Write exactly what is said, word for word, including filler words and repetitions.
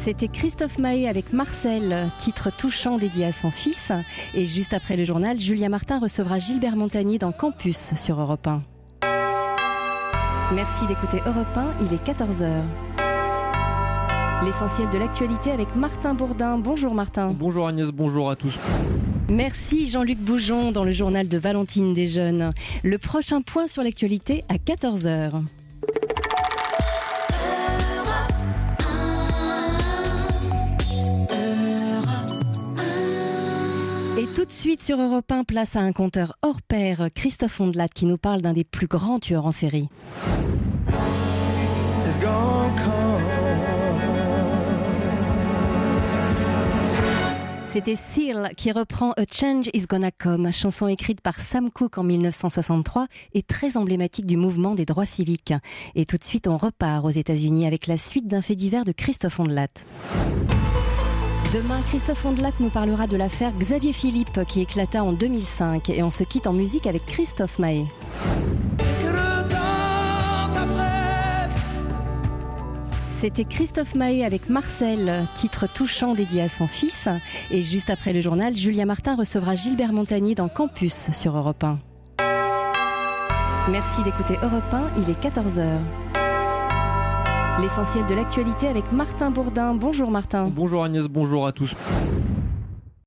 C'était Christophe Maé avec Marcel, titre touchant dédié à son fils. Et juste après le journal, Julia Martin recevra Gilbert Montagnier dans Campus sur Europe un. Merci d'écouter Europe un, il est quatorze heures. L'essentiel de l'actualité avec Martin Bourdin. Bonjour Martin. Bonjour Agnès, bonjour à tous. Merci Jean-Luc Boujon dans le journal de Valentine Desjeunes. Le prochain point sur l'actualité à quatorze heures. Et tout de suite sur Europe un, place à un conteur hors pair, Christophe Ondelat, qui nous parle d'un des plus grands tueurs en série. C'était Seal qui reprend A Change Is Gonna Come, chanson écrite par Sam Cooke en mille neuf cent soixante-trois et très emblématique du mouvement des droits civiques. Et tout de suite, on repart aux États-Unis avec la suite d'un fait divers de Christophe Ondelat. Demain, Christophe Ondelat nous parlera de l'affaire Xavier Philippe qui éclata en deux mille cinq et on se quitte en musique avec Christophe Maé. C'était Christophe Maé avec Marcel, titre touchant dédié à son fils. Et juste après le journal, Julia Martin recevra Gilbert Montagnier dans Campus sur Europe un. Merci d'écouter Europe un, il est quatorze heures. L'essentiel de l'actualité avec Martin Bourdin. Bonjour Martin. Bonjour Agnès, bonjour à tous.